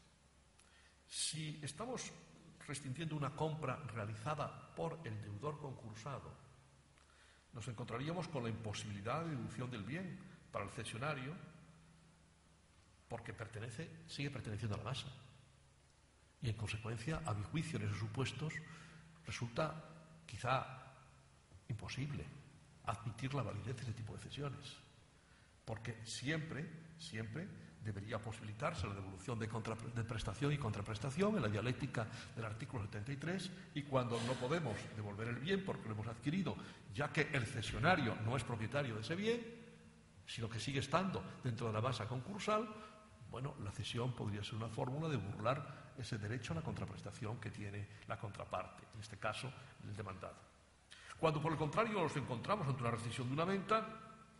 Si estamos rescindiendo una compra realizada por el deudor concursado, nos encontraríamos con la imposibilidad de deducción del bien para el cesionario porque sigue perteneciendo a la masa. Y en consecuencia, a mi juicio, en esos supuestos, resulta quizá imposible admitir la validez de ese tipo de cesiones. Porque siempre debería posibilitarse la devolución de prestación y contraprestación en la dialéctica del artículo 73, y cuando no podemos devolver el bien porque lo hemos adquirido, ya que el cesionario no es propietario de ese bien, sino que sigue estando dentro de la masa concursal, bueno, la cesión podría ser una fórmula de burlar ese derecho a la contraprestación que tiene la contraparte, en este caso el demandado. Cuando, por el contrario, nos encontramos ante una rescisión de una venta,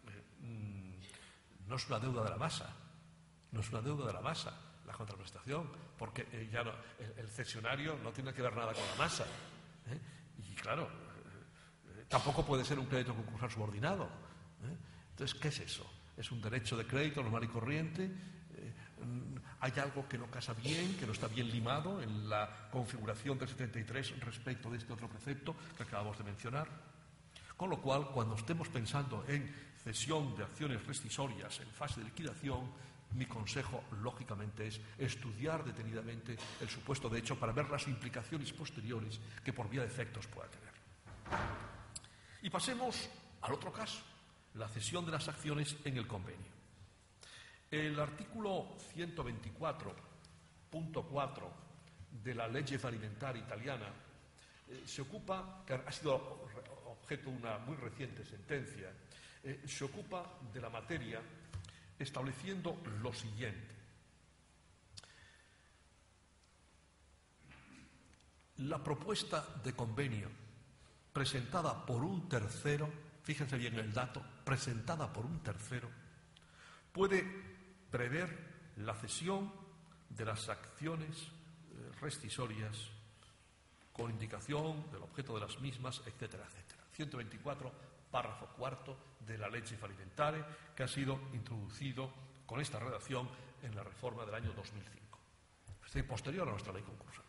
no es una deuda de la masa. No es una deuda de la masa, la contraprestación, porque el cesionario no tiene que ver nada con la masa. Y claro, tampoco puede ser un crédito concursal subordinado. Entonces, ¿qué es eso? ¿Es un derecho de crédito normal y corriente? ¿Hay algo que no casa bien, que no está bien limado en la configuración del 73 respecto de este otro precepto que acabamos de mencionar? Con lo cual, cuando estemos pensando en cesión de acciones rescisorias en fase de liquidación, mi consejo, lógicamente, es estudiar detenidamente el supuesto de hecho para ver las implicaciones posteriores que por vía de efectos pueda tener. Y pasemos al otro caso, la cesión de las acciones en el convenio. El artículo 124.4 de la Legge Fallimentare italiana se ocupa, que ha sido objeto de una muy reciente sentencia, se ocupa de la materia estableciendo lo siguiente. La propuesta de convenio presentada por un tercero, fíjense bien el dato, presentada por un tercero, puede prever la cesión de las acciones rescisorias con indicación del objeto de las mismas, etcétera, etcétera. 124, párrafo cuarto de la Legge Fallimentare, que ha sido introducido con esta redacción en la reforma del año 2005, es decir, posterior a nuestra ley concursal.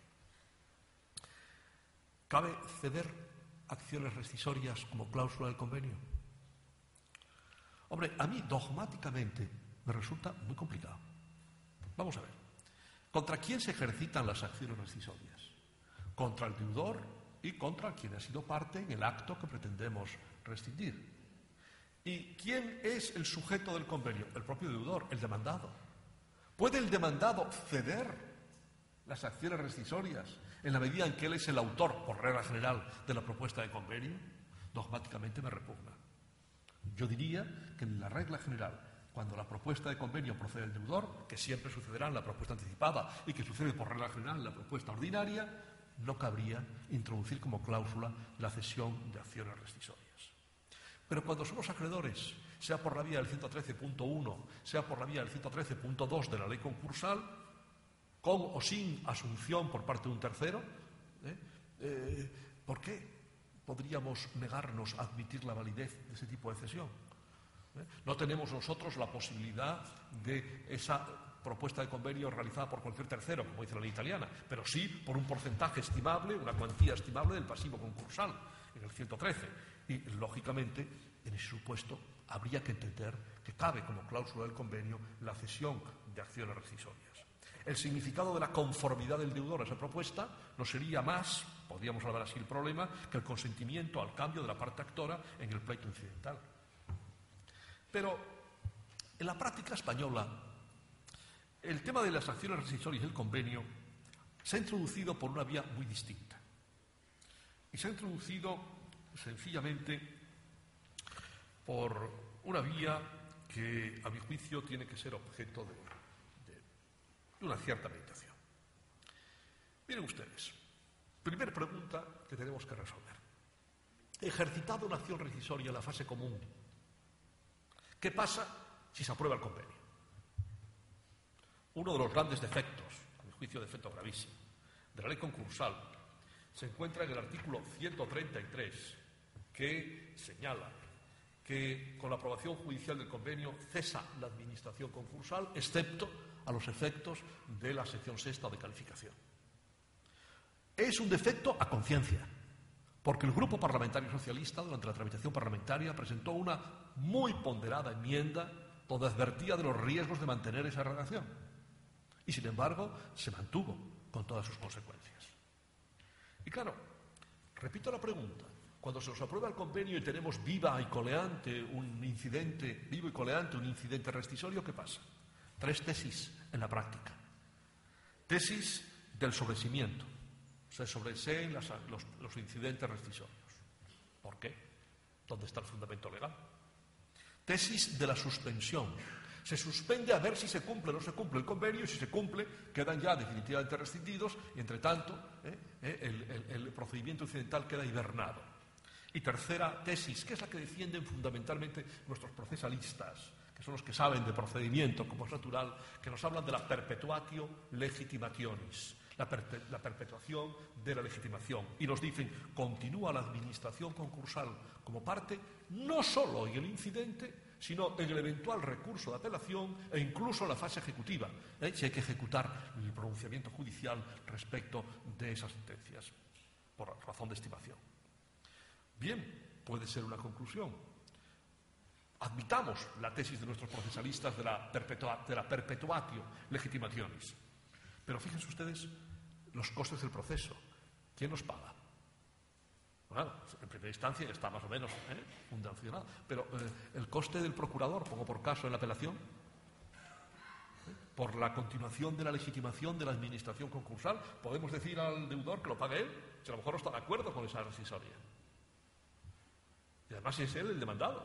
¿Cabe ceder acciones rescisorias como cláusula del convenio? Hombre, a mí dogmáticamente me resulta muy complicado. Vamos a ver. ¿Contra quién se ejercitan las acciones rescisorias? Contra el deudor y contra quien ha sido parte en el acto que pretendemos rescindir. ¿Y quién es el sujeto del convenio? El propio deudor, el demandado. ¿Puede el demandado ceder las acciones rescisorias en la medida en que él es el autor, por regla general, de la propuesta de convenio? Dogmáticamente me repugna. Yo diría que en la regla general, cuando la propuesta de convenio procede del deudor, que siempre sucederá en la propuesta anticipada y que sucede por regla general en la propuesta ordinaria, no cabría introducir como cláusula la cesión de acciones rescisorias. Pero cuando somos acreedores, sea por la vía del 113.1, sea por la vía del 113.2 de la ley concursal, con o sin asunción por parte de un tercero, ¿por qué podríamos negarnos a admitir la validez de ese tipo de cesión? No tenemos nosotros la posibilidad de esa propuesta de convenio realizada por cualquier tercero, como dice la ley italiana, pero sí por un porcentaje estimable, una cuantía estimable del pasivo concursal, en el 113. Y, lógicamente, en ese supuesto habría que entender que cabe como cláusula del convenio la cesión de acciones rescisorias. El significado de la conformidad del deudor a esa propuesta no sería más, podríamos hablar así el problema, que el consentimiento al cambio de la parte actora en el pleito incidental. Pero en la práctica española, el tema de las acciones rescisorias del convenio se ha introducido por una vía muy distinta. Y se ha introducido sencillamente por una vía que, a mi juicio, tiene que ser objeto de una cierta meditación. Miren ustedes, primera pregunta que tenemos que resolver. Ejercitada una acción rescisoria en la fase común, ¿qué pasa si se aprueba el convenio? Uno de los grandes defectos, a mi juicio defecto gravísimo, de la ley concursal se encuentra en el artículo 133, que señala que con la aprobación judicial del convenio cesa la administración concursal, excepto a los efectos de la sección sexta de calificación. Es un defecto a conciencia, porque el Grupo Parlamentario Socialista, durante la tramitación parlamentaria, presentó una muy ponderada enmienda donde advertía de los riesgos de mantener esa redacción. Y, sin embargo, se mantuvo con todas sus consecuencias. Y claro, repito la pregunta, cuando se nos aprueba el convenio y tenemos vivo y coleante un incidente rescisorio, ¿qué pasa? 3 tesis en la práctica. Tesis del sobreseimiento. Se sobreseen los incidentes rescisorios. ¿Por qué? ¿Dónde está el fundamento legal? Tesis de la suspensión. Se suspende a ver si se cumple o no se cumple el convenio, y si se cumple, quedan ya definitivamente rescindidos y, entre tanto, el procedimiento incidental queda hibernado. Y tercera tesis, que es la que defienden fundamentalmente nuestros procesalistas, que son los que saben de procedimiento, como es natural, que nos hablan de la perpetuatio legitimationis, la perpetuación de la legitimación. Y nos dicen, continúa la administración concursal como parte, no solo en el incidente, sino en el eventual recurso de apelación e incluso en la fase ejecutiva, si hay que ejecutar el pronunciamiento judicial respecto de esas sentencias, por razón de estimación. Bien, puede ser una conclusión. admitamos la tesis de nuestros procesalistas de la perpetuatio legitimationis. Pero fíjense ustedes los costes del proceso. ¿Quién los paga? Bueno, en primera instancia está más o menos fundacional, pero el coste del procurador, pongo por caso en la apelación, por la continuación de la legitimación de la administración concursal, podemos decir al deudor que lo pague él, si a lo mejor no está de acuerdo con esa rescisoria. Y además es él el demandado.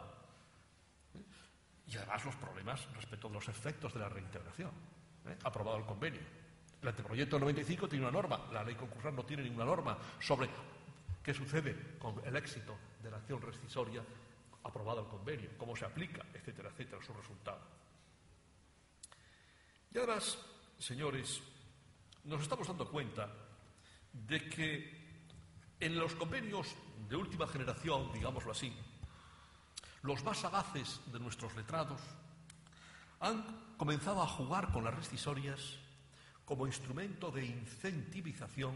Y además los problemas respecto a los efectos de la reintegración. Aprobado el convenio. El anteproyecto del 95 tiene una norma, la ley concursal no tiene ninguna norma sobre qué sucede con el éxito de la acción rescisoria aprobado el convenio, cómo se aplica, etcétera, etcétera, su resultado. Y además, señores, nos estamos dando cuenta de que en los convenios de última generación, digámoslo así, los más sagaces de nuestros letrados han comenzado a jugar con las rescisorias como instrumento de incentivación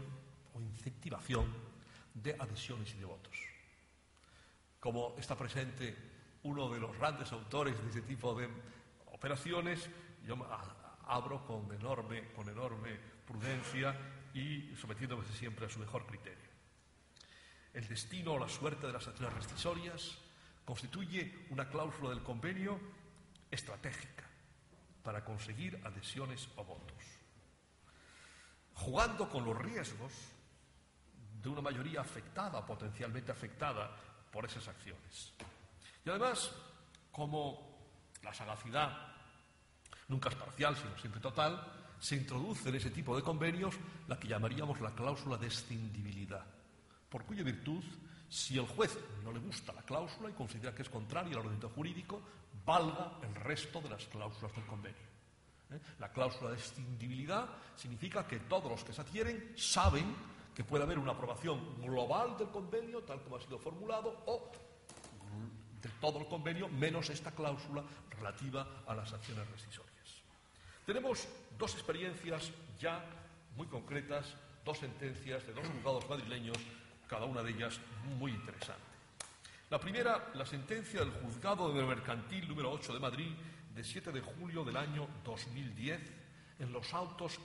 de adhesiones y de votos. Como está presente uno de los grandes autores de ese tipo de operaciones, yo abro con enorme prudencia y sometiéndome siempre a su mejor criterio. El destino o la suerte de las acciones rescisorias constituye una cláusula del convenio estratégica para conseguir adhesiones o votos, jugando con los riesgos de una mayoría afectada, potencialmente afectada por esas acciones. Y además, como la sagacidad nunca es parcial, sino siempre total, se introduce en ese tipo de convenios la que llamaríamos la cláusula de escindibilidad, por cuya virtud, si el juez no le gusta la cláusula y considera que es contraria al ordenamiento jurídico, valga el resto de las cláusulas del convenio. La cláusula de escindibilidad significa que todos los que se adhieren saben que puede haber una aprobación global del convenio, tal como ha sido formulado, o de todo el convenio, menos esta cláusula relativa a las acciones rescisorias. Tenemos dos experiencias ya muy concretas, dos sentencias de dos juzgados madrileños, cada una de ellas muy interesante. La primera, la sentencia del Juzgado de Mercantil número 8 de Madrid, de 7 de julio del año 2010, en los autos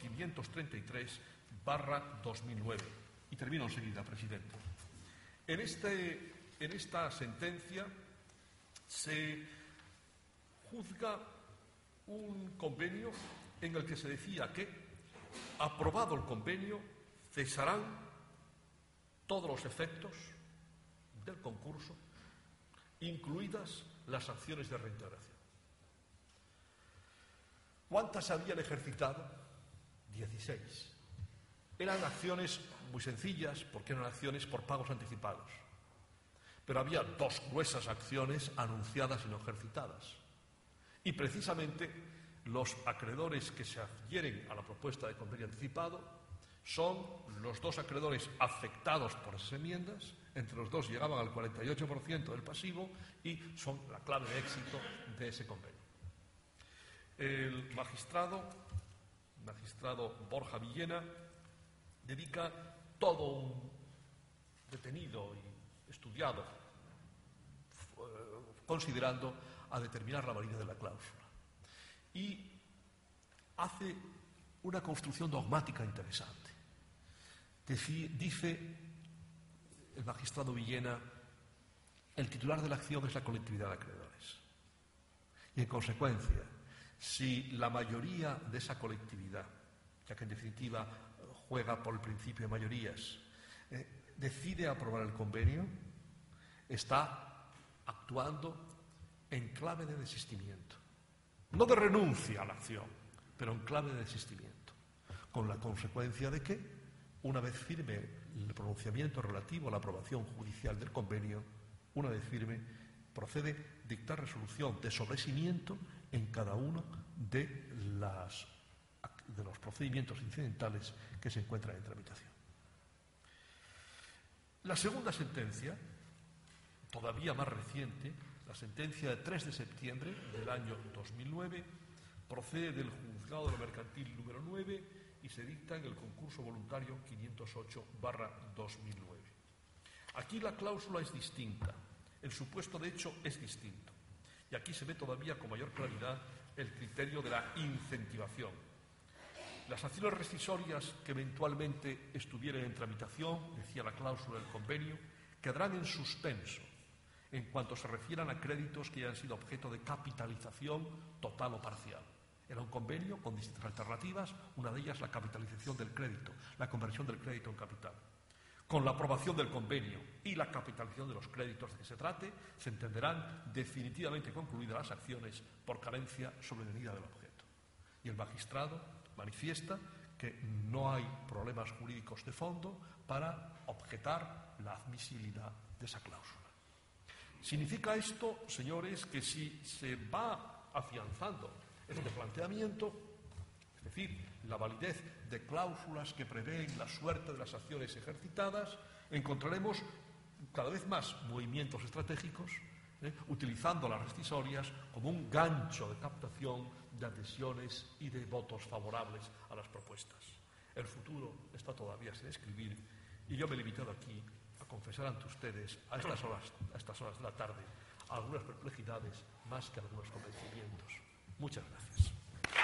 533/2009. Y termino enseguida, presidente. En esta sentencia se juzga un convenio en el que se decía que, aprobado el convenio, cesarán todos los efectos del concurso, incluidas las acciones de reintegración. ¿Cuántas habían ejercitado? 16. Eran acciones muy sencillas, porque eran acciones por pagos anticipados. Pero había dos gruesas acciones anunciadas y no ejercitadas. Y precisamente los acreedores que se adhieren a la propuesta de convenio anticipado son los dos acreedores afectados por esas enmiendas. Entre los dos llegaban al 48% del pasivo y son la clave de éxito de ese convenio. El magistrado Borja Villena dedica todo un detenido y estudiado considerando a determinar la validez de la cláusula. Y hace una construcción dogmática interesante. Dice el magistrado Villena, el titular de la acción es la colectividad de acreedores. Y en consecuencia, si la mayoría de esa colectividad, ya que en definitiva juega por el principio de mayorías, decide aprobar el convenio, está actuando en clave de desistimiento. No de renuncia a la acción, pero en clave de desistimiento. Con la consecuencia de que, una vez firme el pronunciamiento relativo a la aprobación judicial del convenio, una vez firme, procede a dictar resolución de sobreseimiento en cada uno de los procedimientos incidentales que se encuentran en tramitación. La segunda sentencia, todavía más reciente, la sentencia de 3 de septiembre del año 2009, procede del Juzgado de lo Mercantil número 9 y se dicta en el concurso voluntario 508/2009. Aquí la cláusula es distinta, el supuesto de hecho es distinto. Y aquí se ve todavía con mayor claridad el criterio de la incentivación. Las acciones rescisorias que eventualmente estuvieran en tramitación, decía la cláusula del convenio, quedarán en suspenso en cuanto se refieran a créditos que hayan sido objeto de capitalización total o parcial. Era un convenio con distintas alternativas, una de ellas la capitalización del crédito, la conversión del crédito en capital. Con la aprobación del convenio y la capitalización de los créditos de que se trate, se entenderán definitivamente concluidas las acciones por carencia sobrevenida del objeto. Y el magistrado manifiesta que no hay problemas jurídicos de fondo para objetar la admisibilidad de esa cláusula. Significa esto, señores, que si se va afianzando este planteamiento, es decir, la validez de cláusulas que prevén la suerte de las acciones ejercitadas, encontraremos cada vez más movimientos estratégicos, utilizando las rescisorias como un gancho de captación de adhesiones y de votos favorables a las propuestas. El futuro está todavía sin escribir y yo me he limitado aquí a confesar ante ustedes a estas horas de la tarde algunas perplejidades más que algunos convencimientos. Muchas gracias.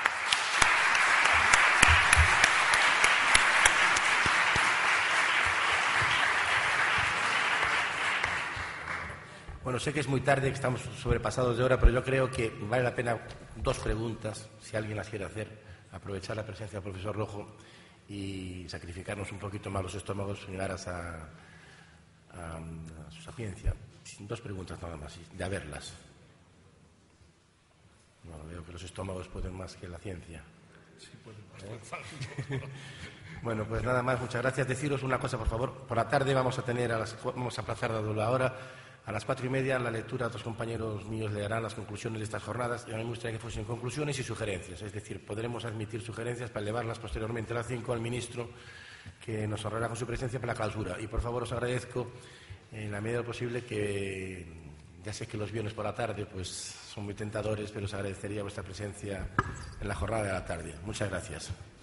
Bueno, sé que es muy tarde, que estamos sobrepasados de hora, pero yo creo que vale la pena dos preguntas, si alguien las quiere hacer, aprovechar la presencia del profesor Rojo y sacrificarnos un poquito más los estómagos en aras a su sapiencia. Dos preguntas nada más, de haberlas. No, veo que los estómagos pueden más que la ciencia. Sí, pueden bastante. Bueno, pues nada más, muchas gracias. Deciros una cosa, por favor. Por la tarde vamos a aplazar dado la hora. A las 4:30 la lectura, otros compañeros míos leerán las conclusiones de estas jornadas y a mí me gustaría que fuesen conclusiones y sugerencias. Es decir, podremos admitir sugerencias para elevarlas posteriormente a las 5 al ministro, que nos honrará con su presencia para la clausura. Y por favor os agradezco en la medida de lo posible que, ya sé que los viernes por la tarde pues son muy tentadores, pero os agradecería vuestra presencia en la jornada de la tarde. Muchas gracias.